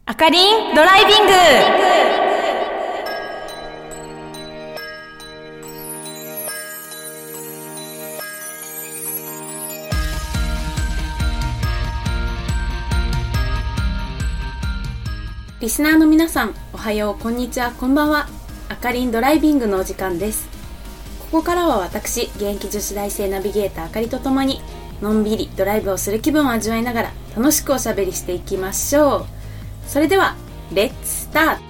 あかりんドライビング。リスナーの皆さん、おはよう、こんにちは、こんばんは。あかりんドライビングのお時間です。ここからは私、現役女子大生ナビゲーターあかりとともにのんびりドライブをする気分を味わいながら楽しくおしゃべりしていきましょう。それではレッツスタート。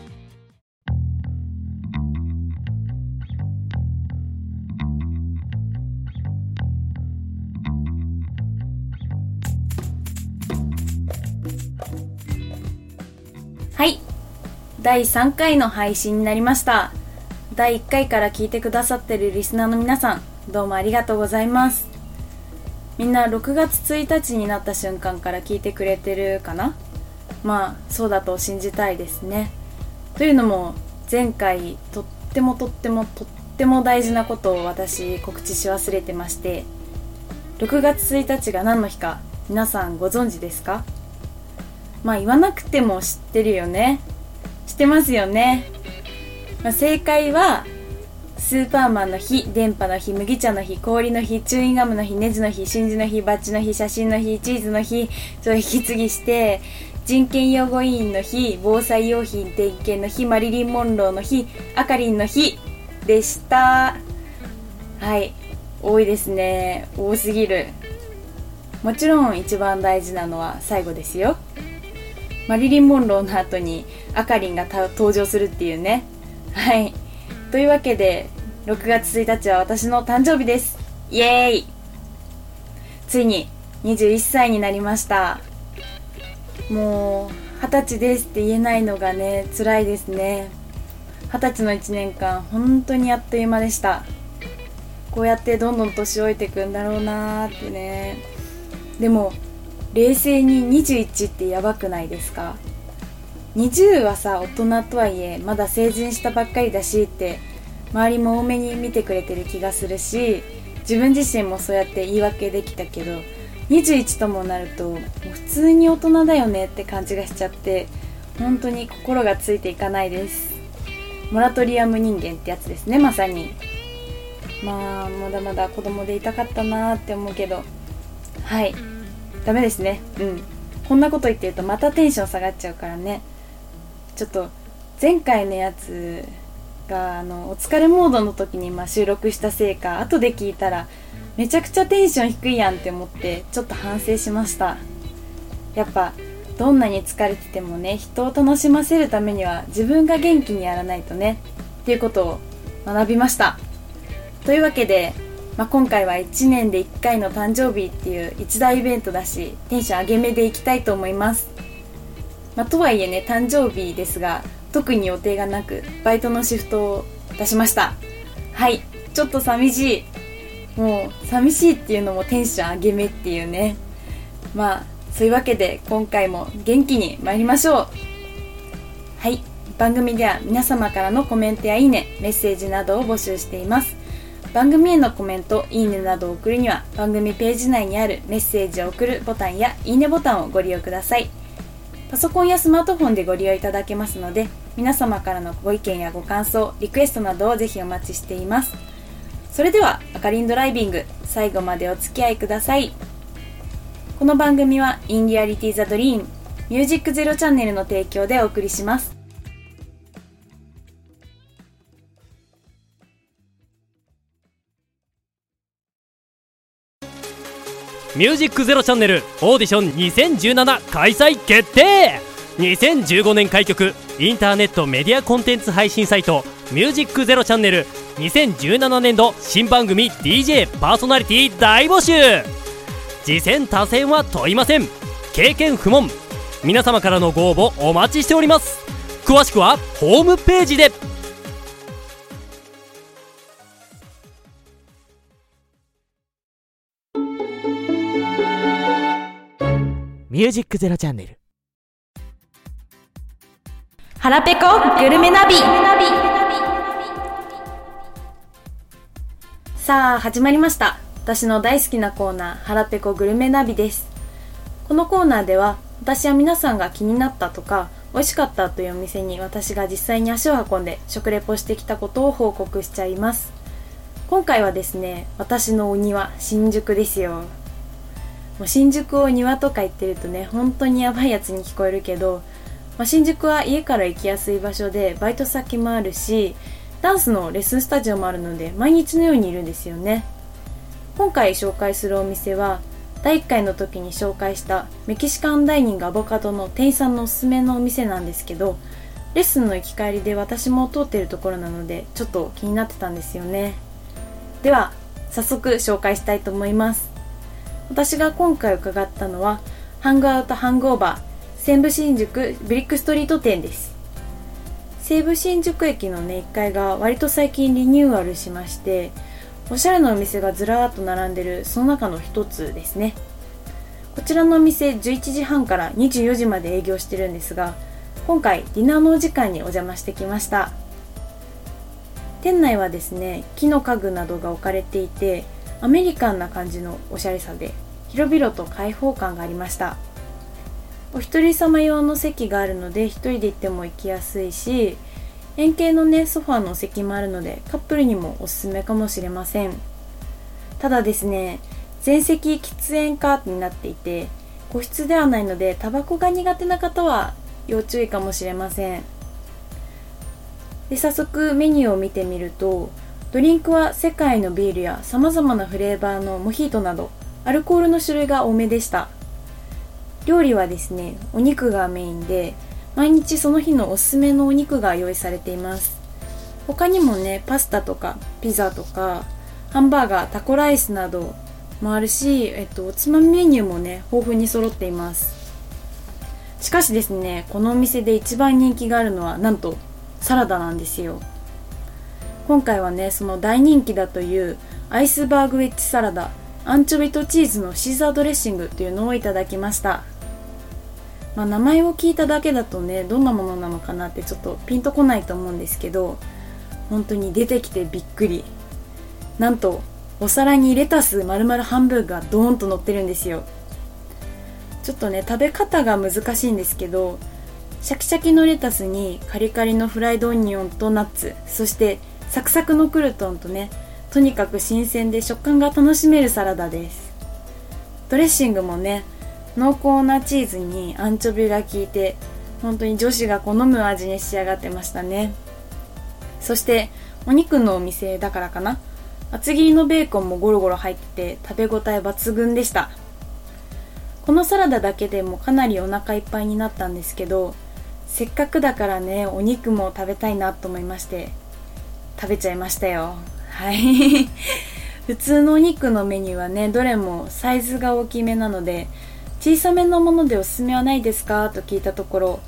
はい、第3回の配信になりました。第1回から聞いてくださっているリスナーの皆さん、どうもありがとうございます。みんな6月1日になった瞬間から聞いてくれてるかな。まあそうだと信じたいですね。というのも前回とっても大事なことを私告知し忘れてまして、6月1日が何の日か皆さんご存知ですか？まあ言わなくても知ってるよね。知ってますよね。正解はスーパーマンの日、電波の日、麦茶の日、氷の日、チューインガムの日、ネジの日、真珠の日、バッジの日、写真の日、チーズの日と引き継ぎして、人権擁護委員の日、防災用品点検の日、マリリン・モンローの日、あかりんの日でした。はい、多いですね。多すぎる。もちろん一番大事なのは最後ですよ。マリリン・モンローの後にあかりんが登場するっていうね。はい、というわけで6月1日は私の誕生日です。イエーイ。ついに21歳になりました。もう20歳ですって言えないのがね、辛いですね。20歳の1年間本当にあっという間でした。こうやってどんどん年老いていくんだろうなーってね。でも冷静に21ってやばくないですか？20はさ、大人とはいえまだ成人したばっかりだしって周りも多めに見てくれてる気がするし、自分自身もそうやって言い訳できたけど、21ともなるともう普通に大人だよねって感じがしちゃって、本当に心がついていかないです。モラトリアム人間ってやつですね、まさに。まあまだまだ子供でいたかったなーって思うけど、はい、ダメですね。こんなこと言ってるとまたテンション下がっちゃうからね。ちょっと前回のやつがお疲れモードの時に収録したせいか、後で聞いたらめちゃくちゃテンション低いやんって思ってちょっと反省しました。やっぱどんなに疲れててもね、人を楽しませるためには自分が元気にやらないとねっていうことを学びました。というわけで、今回は1年で1回の誕生日っていう一大イベントだし、テンション上げ目でいきたいと思います。とはいえね、誕生日ですが特に予定がなくバイトのシフトを出しました。はい、ちょっと寂しい。もう寂しいっていうのもテンション上げ目っていうね。そういうわけで今回も元気に参りましょう。はい、番組では皆様からのコメントやいいね、メッセージなどを募集しています。番組へのコメント、いいねなどを送るには番組ページ内にあるメッセージを送るボタンやいいねボタンをご利用ください。パソコンやスマートフォンでご利用いただけますので、皆様からのご意見やご感想、リクエストなどをぜひお待ちしています。それではあかりんドライビング、最後までお付き合いください。この番組はインリアリティザドリームミュージックゼロチャンネルの提供でお送りします。 ミュージックゼロチャンネルオーディション2017開催決定。2015年開局、インターネットメディアコンテンツ配信サイトミュージックゼロチャンネル2017年度新番組 DJ パーソナリティ大募集。次戦他戦は問いません。経験不問。皆様からのご応募お待ちしております。詳しくはホームページで。 ミュージックゼロチャンネル腹ペコグルメナビ。さあ始まりました。私の大好きなコーナー、腹ペコグルメナビです。このコーナーでは私は皆さんが気になったとか美味しかったというお店に私が実際に足を運んで食レポしてきたことを報告しちゃいます。今回はですね、私のお庭新宿ですよ。もう新宿を庭とか言ってるとね、本当にやばいやつに聞こえるけど、新宿は家から行きやすい場所でバイト先もあるし、ダンスのレッスンスタジオもあるので毎日のようにいるんですよね。今回紹介するお店は第1回の時に紹介したメキシカンダイニングアボカドの店員さんのおすすめのお店なんですけど、レッスンの行き帰りで私も通っているところなのでちょっと気になってたんですよね。では早速紹介したいと思います。私が今回伺ったのはハングアウトハングオーバー西武新宿ブリックストリート店です。西武新宿駅のね、1階が割と最近リニューアルしまして、おしゃれなお店がずらーっと並んでるその中の一つですね。こちらのお店11時半から24時まで営業してるんですが、今回ディナーのお時間にお邪魔してきました。店内はですね、木の家具などが置かれていてアメリカンな感じのおしゃれさで広々と開放感がありました。お一人様用の席があるので一人で行っても行きやすいし、円形のねソファーの席もあるのでカップルにもおすすめかもしれません。ただですね、全席喫煙カーになっていて個室ではないのでタバコが苦手な方は要注意かもしれません。で、早速メニューを見てみると、ドリンクは世界のビールや様々なフレーバーのモヒートなどアルコールの種類が多めでした。料理はですね、お肉がメインで毎日その日のおすすめのお肉が用意されています。他にもね、パスタとかピザとかハンバーガー、タコライスなどもあるし、おつまみメニューもね豊富に揃っています。しかしですね、このお店で一番人気があるのはなんとサラダなんですよ。今回はね、その大人気だというアイスバーグウェッジサラダ、アンチョビとチーズのシーザードレッシングというのをいただきました。名前を聞いただけだとね、どんなものなのかなってちょっとピンとこないと思うんですけど、本当に出てきてびっくり。なんとお皿にレタス丸々半分がドーンと乗ってるんですよ。ちょっとね、食べ方が難しいんですけど、シャキシャキのレタスにカリカリのフライドオニオンとナッツ、そしてサクサクのクルトンとね、とにかく新鮮で食感が楽しめるサラダです。ドレッシングもね、濃厚なチーズにアンチョビが効いて、本当に女子が好む味に仕上がってましたね。そしてお肉のお店だからかな、厚切りのベーコンもゴロゴロ入ってて食べ応え抜群でした。このサラダだけでもかなりお腹いっぱいになったんですけど、せっかくだからね、お肉も食べたいなと思いまして食べちゃいましたよ。はい普通のお肉のメニューはね、どれもサイズが大きめなので、小さめのものでおすすめはないですかと聞いたところ、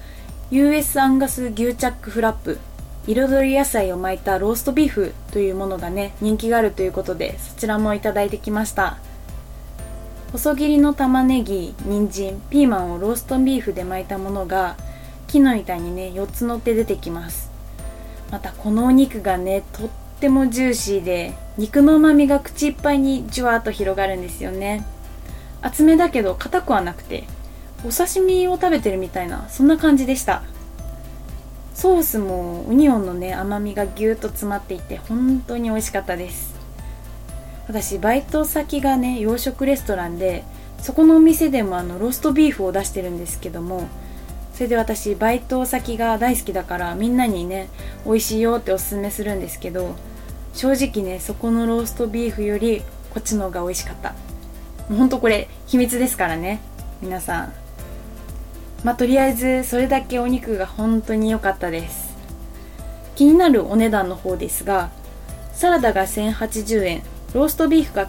US アンガス牛チャックフラップ、彩り野菜を巻いたローストビーフというものがね人気があるということで、そちらもいただいてきました。細切りの玉ねぎ、人参、ピーマンをローストビーフで巻いたものが木の板にね4つ乗って出てきます。またこのお肉がねとってもジューシーで、肉の旨味が口いっぱいにじゅわーっと広がるんですよね。厚めだけど硬くはなくて、お刺身を食べてるみたいな、そんな感じでした。ソースもオニオンのね甘みがぎゅーっと詰まっていて本当に美味しかったです。私バイト先がね洋食レストランで、そこのお店でもローストビーフを出してるんですけども、それで私バイト先が大好きだからみんなにね美味しいよっておすすめするんですけど、正直ねそこのローストビーフよりこっちの方が美味しかった。もうほんとこれ秘密ですからね皆さん。とりあえずそれだけお肉が本当に良かったです。気になるお値段の方ですが、サラダが1080円、ローストビーフが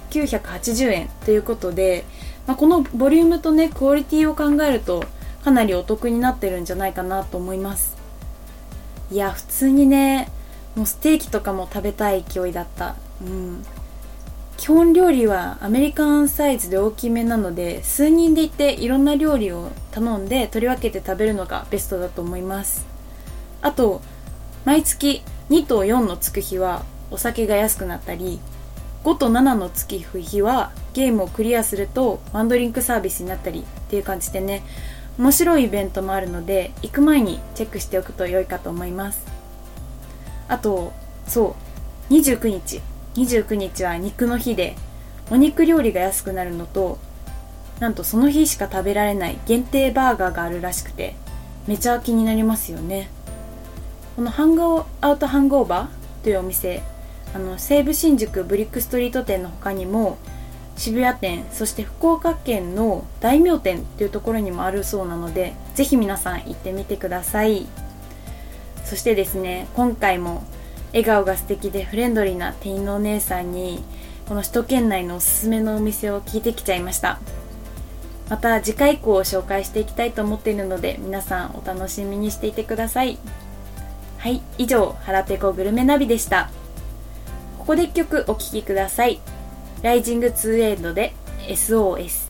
980円ということで、このボリュームとねクオリティを考えるとかなりお得になってるんじゃないかなと思います。いや普通にね、もうステーキとかも食べたい勢いだった。基本料理はアメリカンサイズで大きめなので、数人で行っていろんな料理を頼んで取り分けて食べるのがベストだと思います。あと毎月2と4のつく日はお酒が安くなったり、 5と7の月日はゲームをクリアするとワンドリンクサービスになったりっていう感じでね、面白いイベントもあるので行く前にチェックしておくと良いかと思います。あとそう29日は肉の日で、お肉料理が安くなるのと、なんとその日しか食べられない限定バーガーがあるらしくて、めちゃ気になりますよね。このハングアウトハングオーバーというお店、西武新宿ブリックストリート店の他にも渋谷店、そして福岡県の大名店っていうところにもあるそうなので、ぜひ皆さん行ってみてください。そしてですね、今回も笑顔が素敵でフレンドリーな店員のお姉さんにこの首都圏内のおすすめのお店を聞いてきちゃいました。また次回以降を紹介していきたいと思っているので、皆さんお楽しみにしていてください。はい、以上腹ペコグルメナビでした。ここで1曲お聴きください。ライジング2エイドで SOS。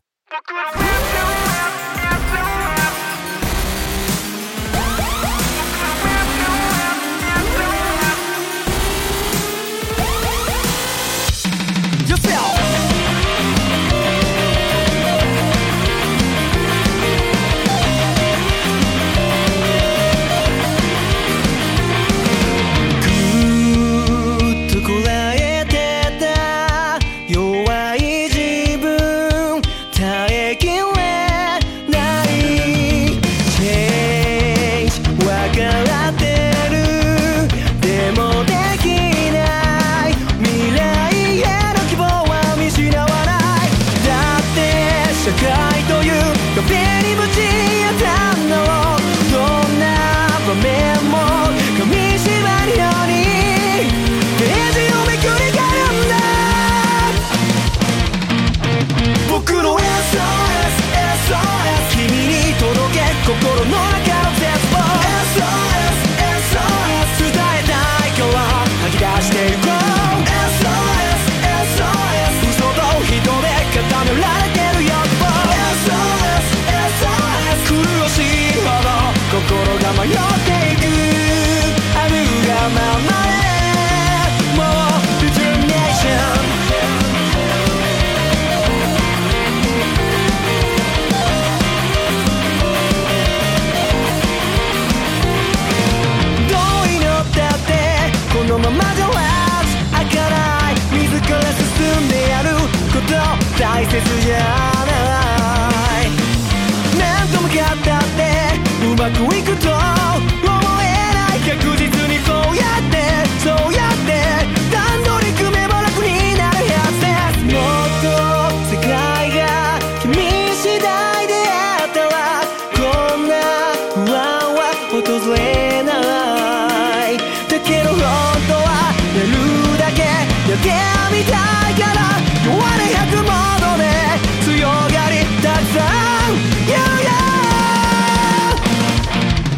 大切じゃない。面と向かったってうまくいくと思えない。確実にこうやってそうやって段取り組めば楽になるはずです。もっと世界が君次第であったらこんな不安は訪れない。だけど本当はやるだけやってみたいから、弱音100も強がりたくさん言うよ。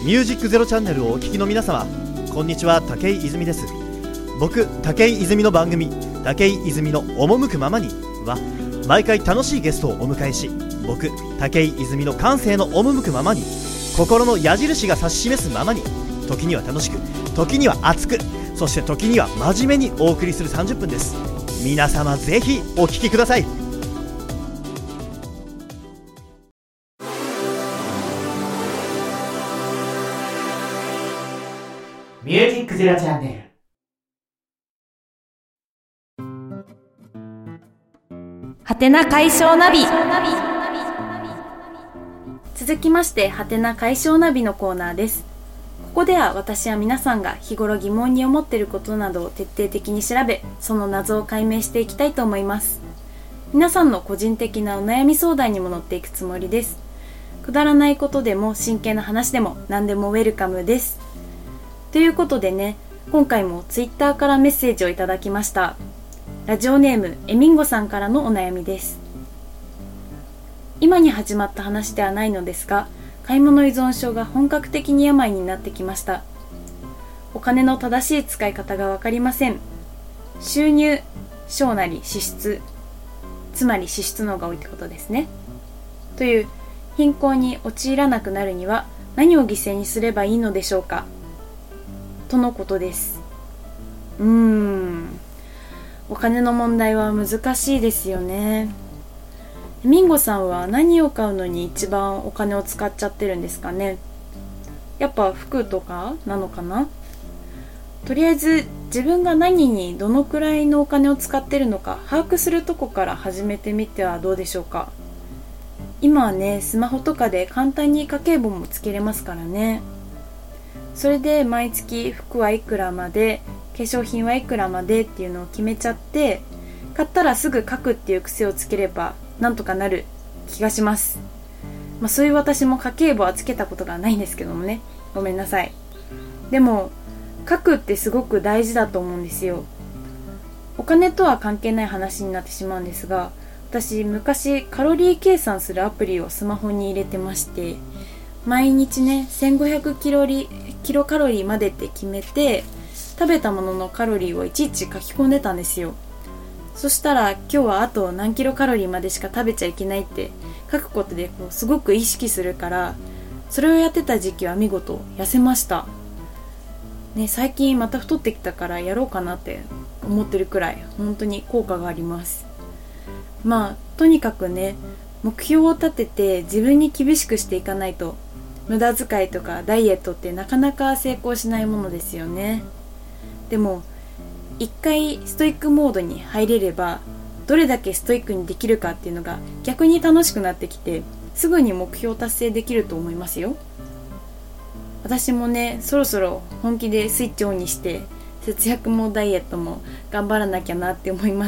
ミュージックゼロチャンネルをお聞きの皆様、こんにちは。武井泉です。僕武井泉の番組武井泉の赴くままには毎回楽しいゲストをお迎えし、僕武井泉の感性の赴くままに、心の矢印が指し示すままに、時には楽しく、時には熱く、そして時には真面目にお送りする30分です。皆様ぜひお聞きください。 ミュージックゼロチャンネル。はてな解消ナビ。続きましてはてな解消ナビのコーナーです。ここでは私や皆さんが日頃疑問に思っていることなどを徹底的に調べ、その謎を解明していきたいと思います。皆さんの個人的なお悩み相談にも乗っていくつもりです。くだらないことでも真剣な話でも何でもウェルカムです。ということでね、今回もツイッターからメッセージをいただきました。ラジオネームエミンゴさんからのお悩みです。今に始まった話ではないのですが、買い物依存症が本格的に病になってきました。お金の正しい使い方がわかりません。収入小なり支出、つまり支出の方が多いってことですね。という貧困に陥らなくなるには何を犠牲にすればいいのでしょうか、とのことです。お金の問題は難しいですよね。ミンゴさんは何を買うのに一番お金を使っちゃってるんですかね。やっぱ服とかなのかな。とりあえず自分が何にどのくらいのお金を使ってるのか把握するとこから始めてみてはどうでしょうか。今はね、スマホとかで簡単に家計簿もつけれますからね。それで毎月服はいくらまで、化粧品はいくらまでっていうのを決めちゃって、買ったらすぐ書くっていう癖をつければなんとかなる気がします。そういう私も家計簿はつけたことがないんですけどもね、ごめんなさい。でも書くってすごく大事だと思うんですよ。お金とは関係ない話になってしまうんですが、私昔カロリー計算するアプリをスマホに入れてまして、毎日ね1500キロカロリーまでって決めて、食べたもののカロリーをいちいち書き込んでたんですよ。そしたら今日はあと何キロカロリーまでしか食べちゃいけないって書くことで、すごく意識するから、それをやってた時期は見事痩せましたね。最近また太ってきたからやろうかなって思ってるくらい本当に効果があります。とにかくね、目標を立てて自分に厳しくしていかないと、無駄遣いとかダイエットってなかなか成功しないものですよね。でも一回ストイックモードに入れれば、どれだけストイックにできるかっていうのが逆に楽しくなってきて、すぐに目標達成できると思いますよ。私もね、そろそろ本気でスイッチオンにして節約もダイエットも頑張らなきゃなって思います。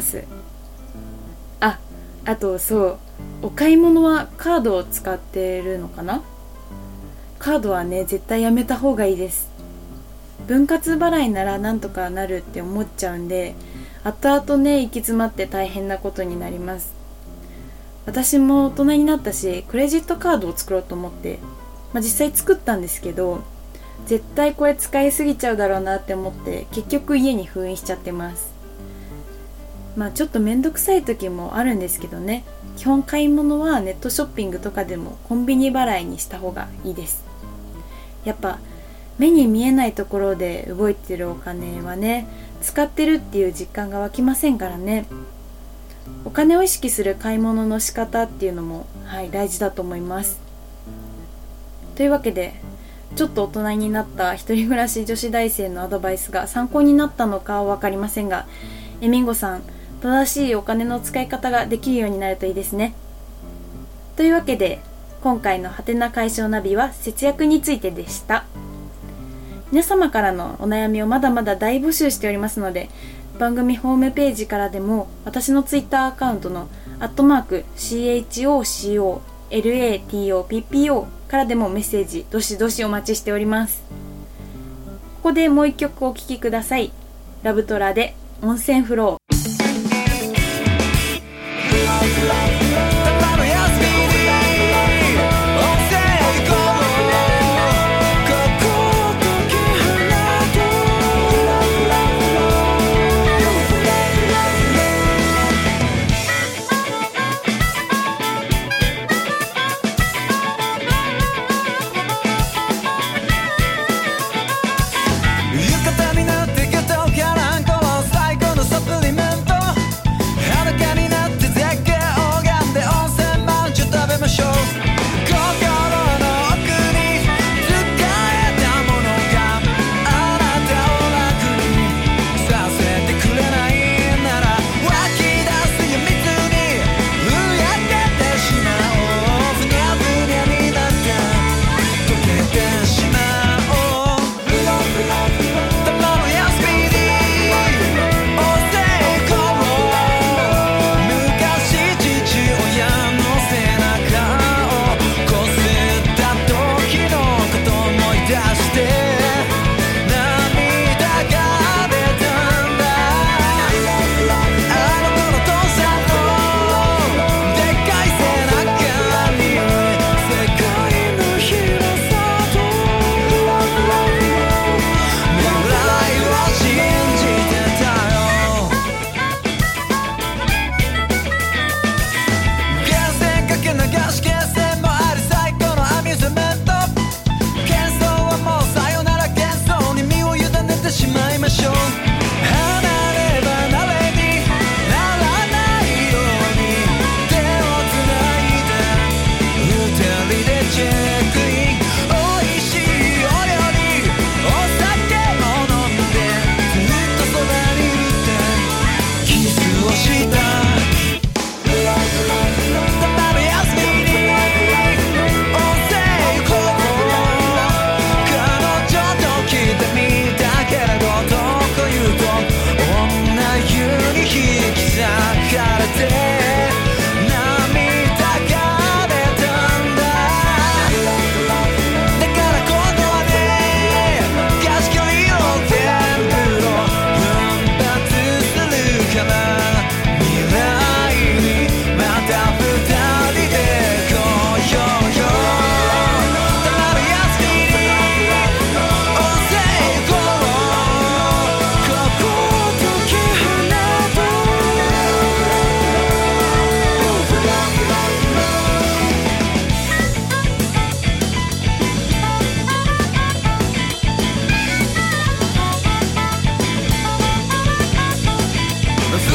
あとお買い物はカードを使ってるのかな。カードはね絶対やめた方がいいです。分割払いならなんとかなるって思っちゃうんで、後々ね行き詰まって大変なことになります。私も大人になったし、クレジットカードを作ろうと思って、実際作ったんですけど、絶対これ使いすぎちゃうだろうなって思って、結局家に封印しちゃってます。ちょっとめんどくさい時もあるんですけどね、基本買い物はネットショッピングとかでもコンビニ払いにした方がいいです。やっぱ目に見えないところで動いてるお金はね、使ってるっていう実感が湧きませんからね。お金を意識する買い物の仕方っていうのも、大事だと思います。というわけで、ちょっと大人になった一人暮らし女子大生のアドバイスが参考になったのかは分かりませんが、エミンゴさん、正しいお金の使い方ができるようになるといいですね。というわけで、今回のハテナ解消ナビは節約についてでした。皆様からのお悩みをまだまだ大募集しておりますので、番組ホームページからでも、私のツイッターアカウントの@CHOCOLATOPPO からでもメッセージどしどしお待ちしております。ここでもう一曲お聴きください。ラブトラで温泉フロー。 こ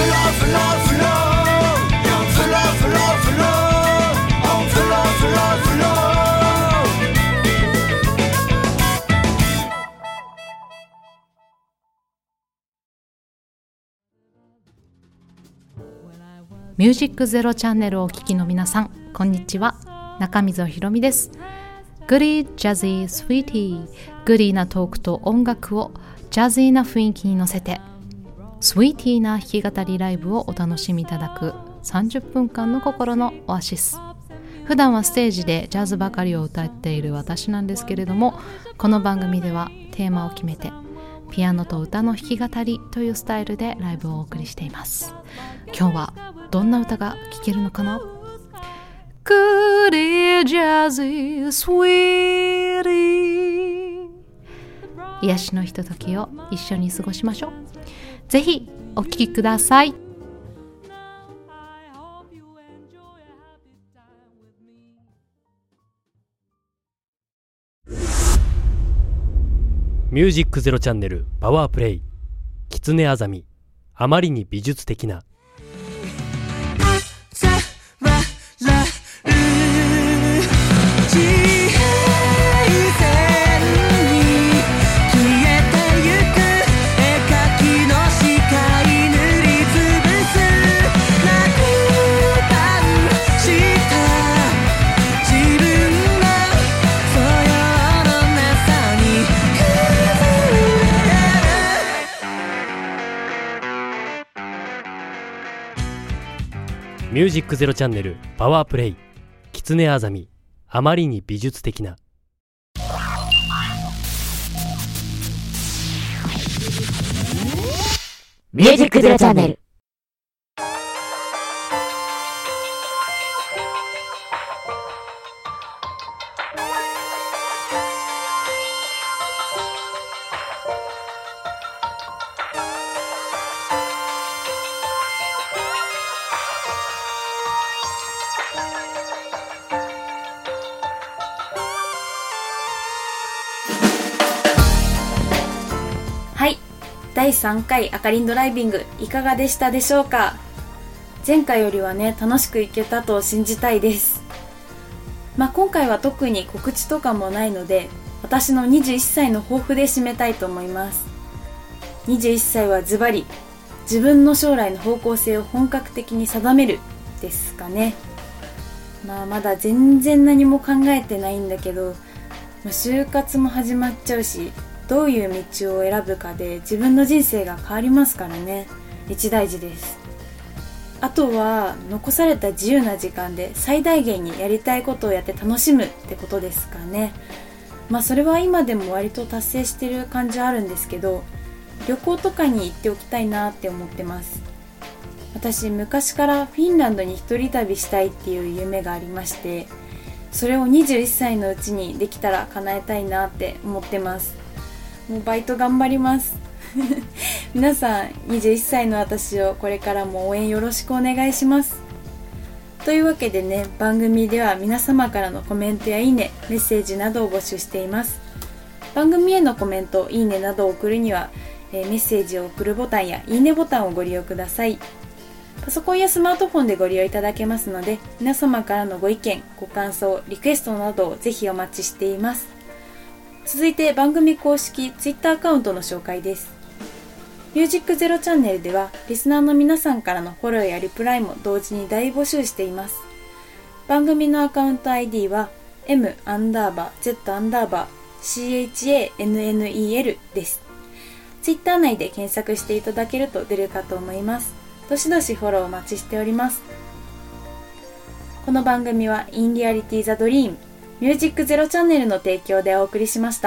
ミュージックゼロチャンネルをお聞きの皆さん、こんにちは。中溝ひろみです。グリージャズィースウィーティー、グリーなトークと音楽をジャズィーな雰囲気に乗せてスウィーティーな弾き語りライブをお楽しみいただく30分間の心のオアシス。普段はステージでジャズばかりを歌っている私なんですけれども、この番組ではテーマを決めてピアノと歌の弾き語りというスタイルでライブをお送りしています。今日はどんな歌が聴けるのかな。Goody Jazzy Sweetie、 癒しのひとときを一緒に過ごしましょう。ぜひお聴きください。 ミュージックゼロチャンネルパワープレイ、キツネアザミ、あまりに美術的な。ミュージックゼロチャンネルパワープレイ、キツネアザミ、あまりに美術的な。 ミュージックゼロチャンネル。 はい、第3回あかりんドライビングいかがでしたでしょうか。前回よりはね、楽しくいけたと信じたいです。今回は特に告知とかもないので、私の21歳の抱負で締めたいと思います。21歳はズバリ自分の将来の方向性を本格的に定めるですかね。まだ全然何も考えてないんだけど、就活も始まっちゃうし、どういう道を選ぶかで自分の人生が変わりますからね。一大事です。あとは残された自由な時間で最大限にやりたいことをやって楽しむってことですかね。それは今でも割と達成してる感じはあるんですけど、旅行とかに行っておきたいなって思ってます。私昔からフィンランドに一人旅したいっていう夢がありまして、それを21歳のうちにできたら叶えたいなって思ってます。もうバイト頑張ります皆さん、21歳の私をこれからも応援よろしくお願いします。というわけでね、番組では皆様からのコメントやいいね、メッセージなどを募集しています。番組へのコメント、いいねなどを送るには、メッセージを送るボタンやいいねボタンをご利用ください。パソコンやスマートフォンでご利用いただけますので、皆様からのご意見、ご感想、リクエストなどをぜひお待ちしています。続いて番組公式 Twitter アカウントの紹介です。ミュージックゼロチャンネルではリスナーの皆さんからのフォローやリプライも同時に大募集しています。番組のアカウント ID は M_Z_CHANNEL です。Twitter 内で検索していただけると出るかと思います。どしどしフォローお待ちしております。この番組は In Reality the Dreamミュージックゼロチャンネルの提供でお送りしました。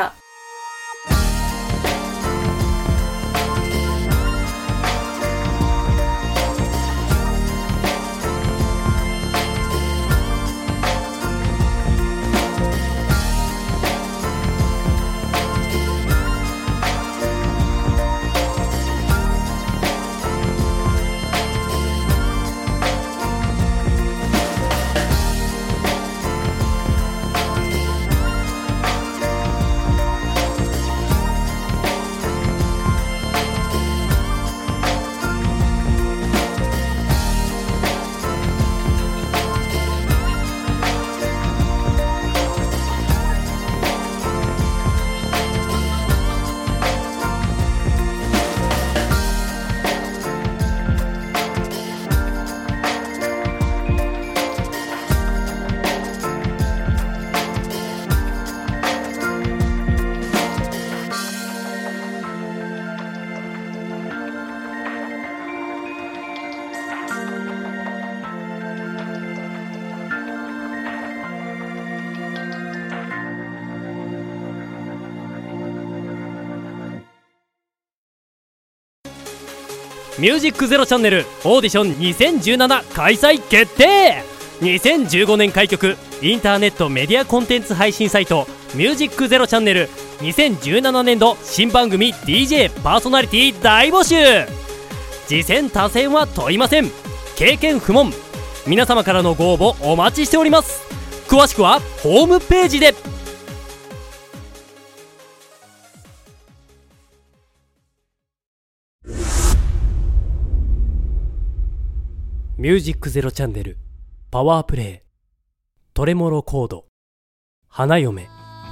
ミュージックゼロチャンネルオーディション2017開催決定。2015年開局インターネットメディアコンテンツ配信サイトミュージックゼロチャンネル2017年度新番組 DJ パーソナリティ大募集。次戦他戦は問いません。経験不問。皆様からのご応募お待ちしております。詳しくはホームページで。ミュージックゼロチャンネルパワープレイトレモロコード花嫁。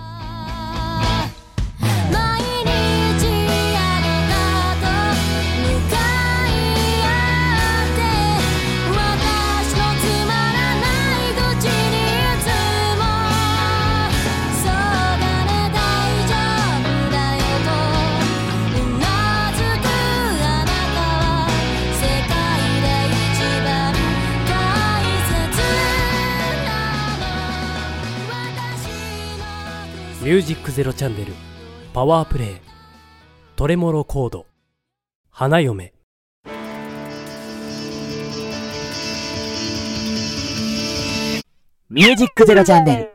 ミュージックゼロチャンネルパワープレイトレモロコード花嫁。 ミュージックゼロチャンネル